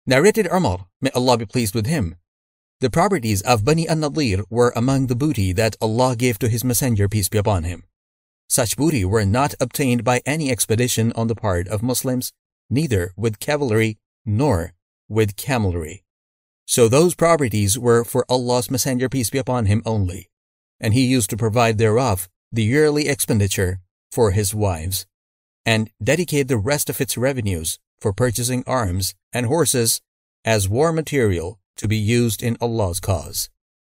Narrated Umar, may Allah be pleased with him, the properties of Bani an-Nadir were among the booty that Allah gave to His Messenger, peace be upon him. Such booty were not obtained by any expedition on the part of Muslims, neither with cavalry nor with camelry. So those properties were for Allah's Messenger, peace be upon him, only, and he used to provide thereof the yearly expenditure for his wives, and dedicate the rest of its revenues for purchasing arms and horses as war material to be used in Allah's cause.